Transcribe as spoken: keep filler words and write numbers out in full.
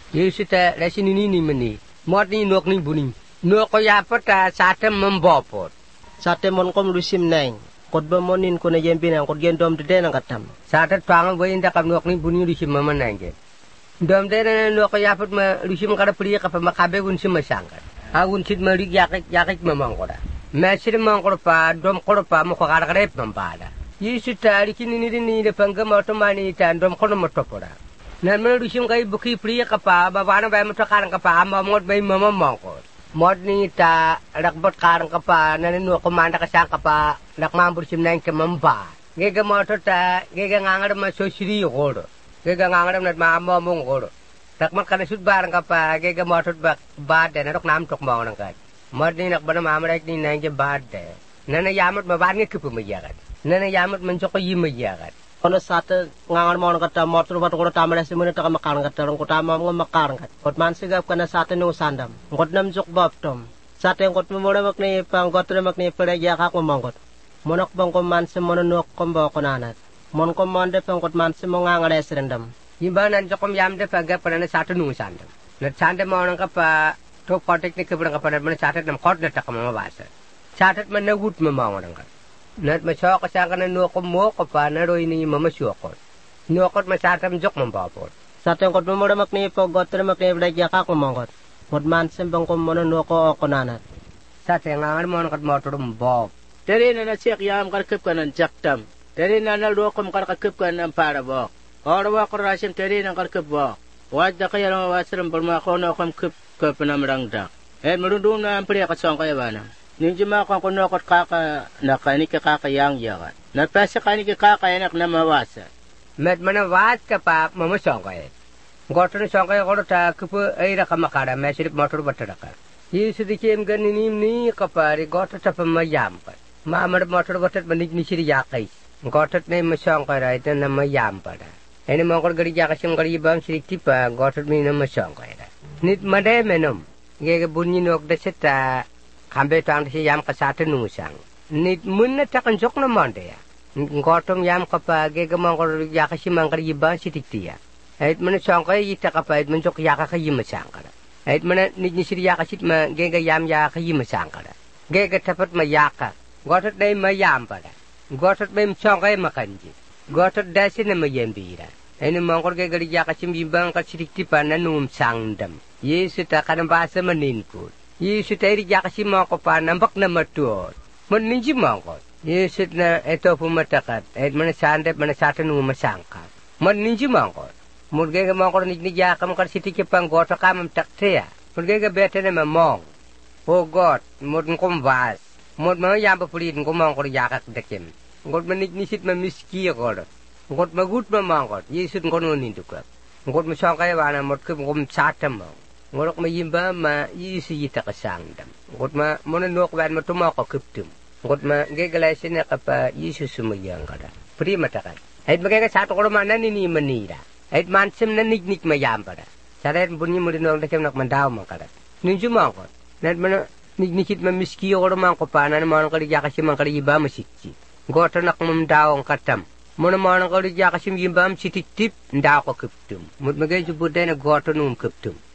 Yusita lesini ni meni. Mod ni nok ni buni. Nok ko yapata sate membopot. Sate mon kom lusim neng. Kot ba monin ko na yembi nang kot gendom de nang katam. Sate twang bo inda kam nok ni buni lusim mama nange. Dom de na nok ko yapat ma lusim kada priya ka pa makabe gun sim masangkat. Agun sit mari yakik yakik mamang ko da. Mesir mang ko pa dom ko pa mo ko kada kada pampada. Yusita likini ni ni de pangam automani tan dom ko mo topora. Nan mana lusim kai buki priya ka pa babana ba mo takarang ka pa amot bay mama mangko. Mod ni ta rakbot karang ka pa nan no komanda ka sang ka pa nakmambur sim nang ke mamba. Gega moto ta gega ngangar ma so siri godo. Gega ngangar nat ma mo mong godo. Takmat kana sud barang ka pa gega moto ba bad de nak nam tok mong nang ka. Mod ni nak bana ma amrek ni nang ke bad de. Nana yamut ma ban nge kupu ma yagat. Nana yamut man choko yim ma yagat. Kono sate ngangar mon kata motor bat ko tamara simune ta makan kata rong ko tama mo makan kat kot man sigap kana sate no sandam kot nam jok baptom sate kot mo mo mak ni pang kot mak ni pere ya ka ko mangkot monok bang ko man se mono nok ko ba ko nanat mon ko mon de pang kot man se mo ngangar esrendam yimbanan jokom yam de paga pana sate no sandam na sande mo nang ka pa to kotek ni kebran ka pana sate nam kot de ta ka ma basa sate man na gut ma ma nang ka Nat masok sa kana no ko mo ko pa na roy ni mamasukot. No ko masatam jok mambapot. Sa teng ko mo mak ni po gotre mak ni bla ka ko mongot. Mod man sem bang ko mo no ko ko nanat. Sa teng ngar mo kat motor mbop. Tere na na sek yam kar kep kanan jaktam. Tere na na ro kom kar kep kanan para bo. Or wa ko rasim tere na kar kep bo. Wa da kaya no wasram bal ma ko no kom kep kep na mrang da. E mrundum na ampre ka song kaya bana. Ninjima ko ko nokot kaka na kanike kaka yang yagat. Na pesa kanike kaka enak na mawasa. Met mana was ka pa mama songkay. Gotor songkay ko ta kupu ay ra kamakara mesirip motor batara ka. Yesu dikem ganin ni kapari gotor ta pamayam ka. Mamar motor batat manik ni siri yakay. Gotor ne masongkay ra ita na mayam pa da. Ene mongkor gari yakasim gari bam sirik tipa gotor mi na masongkay ra. Nit made menom. Gege bunyi nok deseta Kambe tang si yam ka sate nusang. Nit munna takan jok na monde ya. Ngotom yam ka pa gega mongkor yaka si mangkar yiba si tiktiya. Ait mana songkay yita ka pa ait man jok yaka ka yima sangkara. Ait mana nit ni siri yaka sit ma gega yam yaka yima sangkara. Gega tapat ma yaka. Gotot day ma yam pada. Gotot bay songkay makanji. Gotot dasi na ma yembira. Ait mongkor gega yaka si mbibang ka sitikti pa na num sangdam. Yesu ta kanang basa maninkut. Yesu tairi jakasi mangko pa nambak na matuot. Meninji mangko. Yesu na eto pumatakat. Et mana sandep mana sate nungu masangka. Meninji mangko. Murgega mangko nik ni jakam kar siti ke panggota kamam taktea. Murgega bete na mamong. Oh God, mud ngkom vas. Mud mga yamba pulit ngkom mangko jakak dekem. Ngot manik nisit mamiski ako. Ngot magut mamangko. Yesu ngono nindukak. Ngot masangkaya wana mud kum ngkom satam mangko. Ngorok mayimba ma yisi yita kasangdam. Ngot ma mona nok wan ma tumako kuptum. Ngot ma gegalasin na kapa yisu sumayang kada. Prima takan. Ait magega sato ko ma nanini manira. Ait mansem na nignik mayam pada. Saret bunyi mo dinong dakem nak mandaw man kada. Ninju mangko. Nat mana nignikit ma miski ko man ko pa nan man kali yakasi man kali iba masikki. Goto nak mandaw ang katam. Mona man kali yakasi yimba am sitik tip ndaw ko kuptum. Mut magega budde na goto num kuptum.